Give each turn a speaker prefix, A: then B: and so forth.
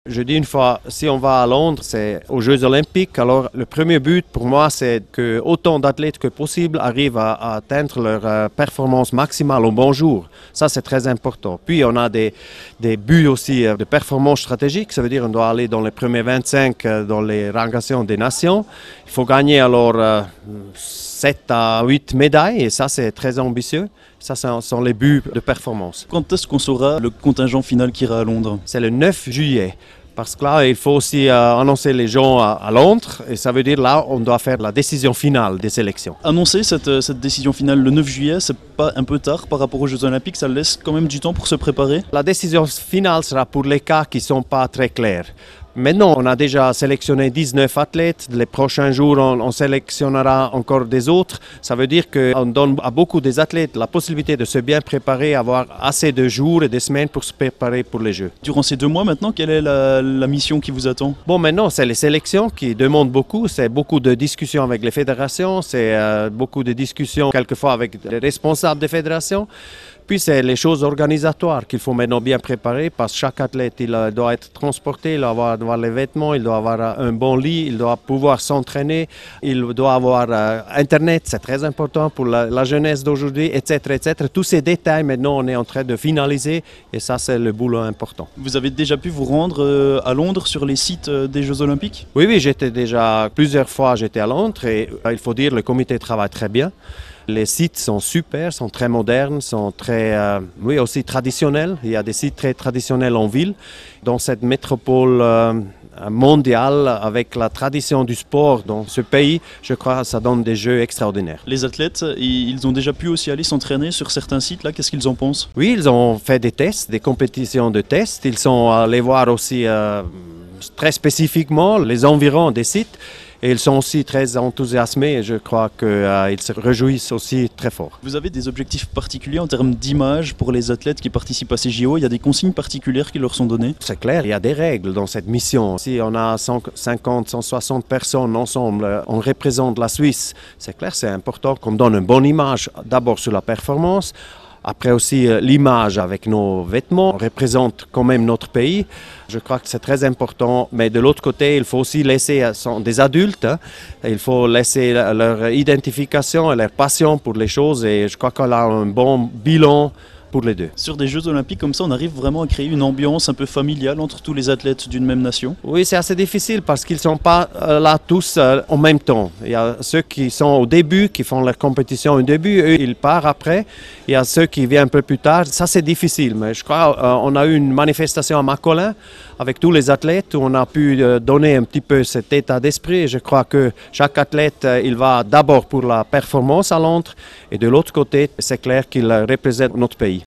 A: Je dis une fois, si on va à Londres, c'est aux Jeux Olympiques. Alors, le premier but pour moi, c'est que autant d'athlètes que possible arrivent à atteindre leur performance maximale au bon jour. Ça, c'est très important. Puis, on a des buts aussi de performance stratégique. Ça veut dire qu'on doit aller dans les premiers 25 dans les rangations des nations. Il faut gagner alors 7 à 8 médailles et ça, c'est très ambitieux. Ça, ce sont les buts de performance.
B: Quand est-ce qu'on saura le contingent final qui ira à Londres?
A: C'est le 9 juillet. Parce que là, il faut aussi annoncer les gens à Londres. Et ça veut dire là, on doit faire la décision finale des sélections.
B: Annoncer cette décision finale le 9 juillet, c'est pas un peu tard par rapport aux Jeux Olympiques? Ça laisse quand même du temps pour se préparer?
A: La décision finale sera pour les cas qui ne sont pas très clairs. Maintenant, on a déjà sélectionné 19 athlètes. Les prochains jours, on sélectionnera encore des autres. Ça veut dire qu'on donne à beaucoup des athlètes la possibilité de se bien préparer, avoir assez de jours et de semaines pour se préparer pour les Jeux.
B: Durant ces 2 mois maintenant, quelle est la mission qui vous attend?
A: Bon, maintenant, c'est les sélections qui demandent beaucoup. C'est beaucoup de discussions avec les fédérations. C'est beaucoup de discussions quelquefois avec les responsables des fédérations. Puis c'est les choses organisatoires qu'il faut maintenant bien préparer parce que chaque athlète il doit être transporté, il doit avoir les vêtements, il doit avoir un bon lit, il doit pouvoir s'entraîner, il doit avoir Internet, c'est très important pour la jeunesse d'aujourd'hui, etc., etc. Tous ces détails maintenant on est en train de finaliser et ça c'est le boulot important.
B: Vous avez déjà pu vous rendre à Londres sur les sites des Jeux Olympiques?
A: Oui, j'étais déjà plusieurs fois à Londres et il faut dire le comité travaille très bien. Les sites sont super, sont très modernes, sont très, aussi traditionnels. Il y a des sites très traditionnels en ville. Dans cette métropole mondiale, avec la tradition du sport dans ce pays, je crois que ça donne des jeux extraordinaires.
B: Les athlètes, ils ont déjà pu aussi aller s'entraîner sur certains sites là. Qu'est-ce qu'ils en pensent?
A: Oui, ils ont fait des tests, des compétitions de tests. Ils sont allés voir aussi très spécifiquement les environs des sites. Et ils sont aussi très enthousiasmés et je crois qu'ils se réjouissent aussi très fort.
B: Vous avez des objectifs particuliers en termes d'image pour les athlètes qui participent à ces JO? Il y a des consignes particulières qui leur sont données?
A: C'est clair, il y a des règles dans cette mission. Si on a 150, 160 personnes ensemble, on représente la Suisse. C'est clair, c'est important qu'on donne une bonne image d'abord sur la performance. Après aussi l'image avec nos vêtements représente quand même notre pays. Je crois que c'est très important. Mais de l'autre côté, il faut aussi laisser des adultes. Il faut laisser leur identification et leur passion pour les choses. Et je crois qu'on a un bon bilan pour les deux.
B: Sur des Jeux Olympiques comme ça, on arrive vraiment à créer une ambiance un peu familiale entre tous les athlètes d'une même nation?
A: Oui, c'est assez difficile parce qu'ils ne sont pas là tous en même temps. Il y a ceux qui sont au début, qui font leur compétition au début, eux, ils partent après. Il y a ceux qui viennent un peu plus tard. Ça, c'est difficile. Mais je crois qu'on a eu une manifestation à Macolin avec tous les athlètes où on a pu donner un petit peu cet état d'esprit. Et je crois que chaque athlète, il va d'abord pour la performance à Londres et de l'autre côté, c'est clair qu'il représente notre pays.